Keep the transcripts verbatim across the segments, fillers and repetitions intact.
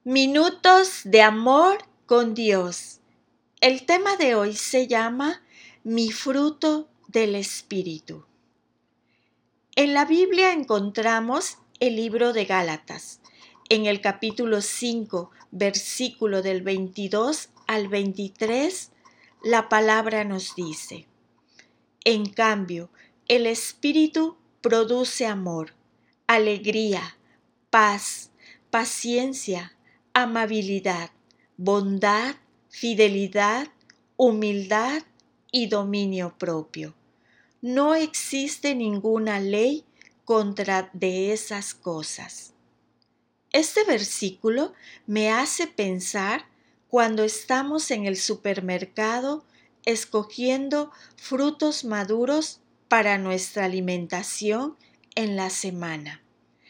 Minutos de amor con Dios. El tema de hoy se llama Mi fruto del Espíritu. En la Biblia encontramos el libro de Gálatas. En el capítulo cinco, versículo del veintidós al veintitrés, la palabra nos dice: En cambio, el Espíritu produce amor, alegría, paz, paciencia, amabilidad, bondad, fidelidad, humildad y dominio propio. No existe ninguna ley contra de esas cosas. Este versículo me hace pensar cuando estamos en el supermercado escogiendo frutos maduros para nuestra alimentación en la semana.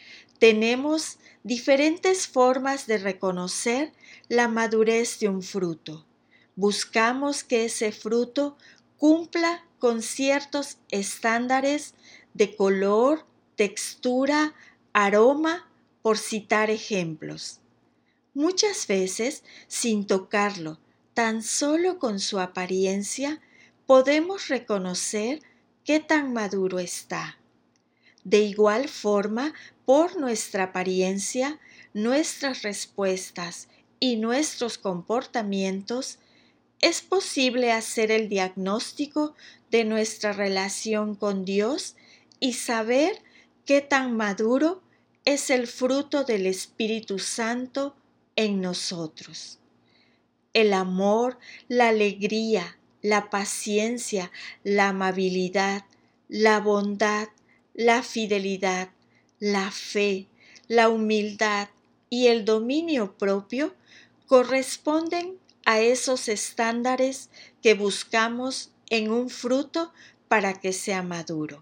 Tenemos diferentes formas de reconocer la madurez de un fruto. Buscamos que ese fruto cumpla con ciertos estándares de color, textura, aroma, por citar ejemplos. Muchas veces, sin tocarlo, tan solo con su apariencia, podemos reconocer qué tan maduro está. De igual forma, por nuestra apariencia, nuestras respuestas y nuestros comportamientos, es posible hacer el diagnóstico de nuestra relación con Dios y saber qué tan maduro es el fruto del Espíritu Santo en nosotros. El amor, la alegría, la paciencia, la amabilidad, la bondad, la fidelidad, la fe, la humildad y el dominio propio corresponden a esos estándares que buscamos en un fruto para que sea maduro.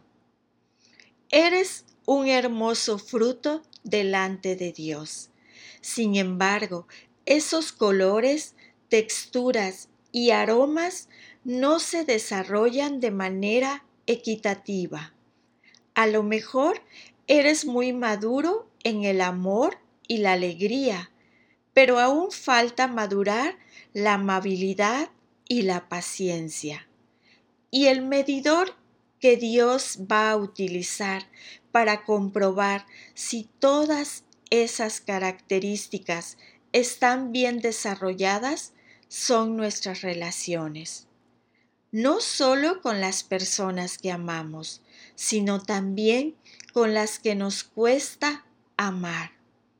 Eres un hermoso fruto delante de Dios. Sin embargo, esos colores, texturas y aromas no se desarrollan de manera equitativa. A lo mejor eres muy maduro en el amor y la alegría, pero aún falta madurar la amabilidad y la paciencia. Y el medidor que Dios va a utilizar para comprobar si todas esas características están bien desarrolladas son nuestras relaciones. No solo con las personas que amamos, sino también con las que nos cuesta amar.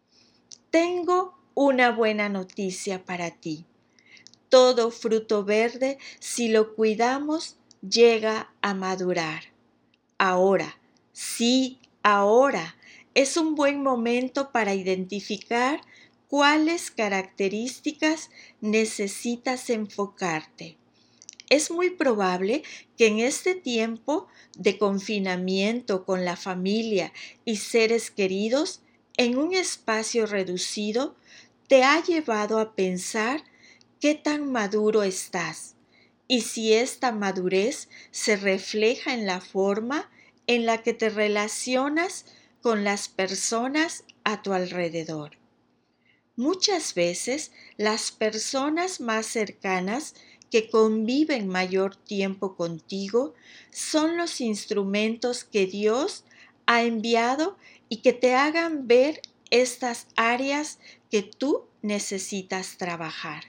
Tengo una buena noticia para ti. Todo fruto verde, si lo cuidamos, llega a madurar. Ahora, sí, ahora es un buen momento para identificar cuáles características necesitas enfocarte. Es muy probable que en este tiempo de confinamiento con la familia y seres queridos, en un espacio reducido, te ha llevado a pensar qué tan maduro estás y si esta madurez se refleja en la forma en la que te relacionas con las personas a tu alrededor. Muchas veces las personas más cercanas que conviven mayor tiempo contigo son los instrumentos que Dios ha enviado y que te hagan ver estas áreas que tú necesitas trabajar.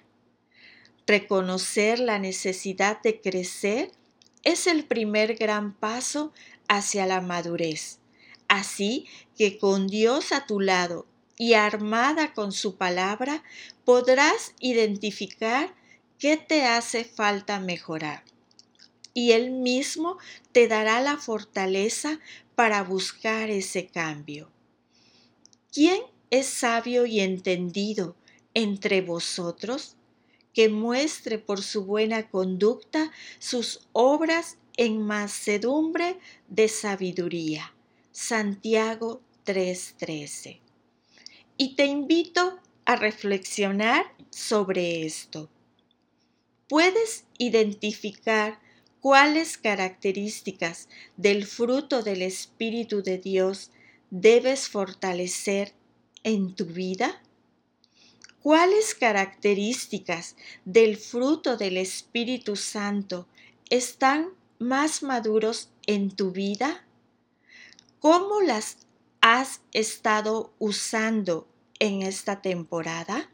Reconocer la necesidad de crecer es el primer gran paso hacia la madurez. Así que con Dios a tu lado y armada con su palabra, podrás identificar qué te hace falta mejorar. Y Él mismo te dará la fortaleza para buscar ese cambio. ¿Quién es sabio y entendido entre vosotros? Que muestre por su buena conducta sus obras en mansedumbre de sabiduría. Santiago tres trece. Y te invito a reflexionar sobre esto. ¿Puedes identificar cuáles características del fruto del Espíritu de Dios debes fortalecer en tu vida? ¿Cuáles características del fruto del Espíritu Santo están más maduros en tu vida? ¿Cómo las has estado usando en esta temporada?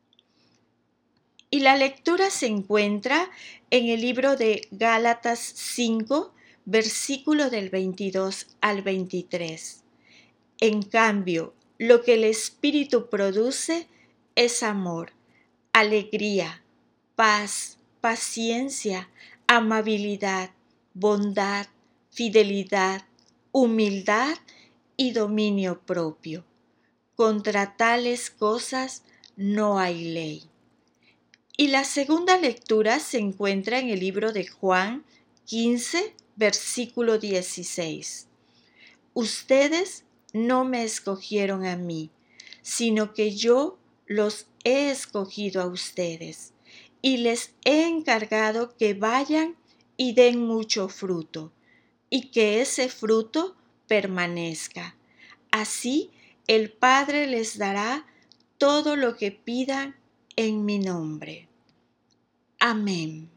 Y la lectura se encuentra en el libro de Gálatas cinco, versículo del veintidós al veintitrés. En cambio, lo que el Espíritu produce es amor, alegría, paz, paciencia, amabilidad, bondad, fidelidad, humildad y dominio propio. Contra tales cosas no hay ley. Y la segunda lectura se encuentra en el libro de Juan quince, versículo dieciséis. Ustedes no me escogieron a mí, sino que yo los he escogido a ustedes y les he encargado que vayan y den mucho fruto, y que ese fruto permanezca. Así el Padre les dará todo lo que pidan en mi nombre. Amén.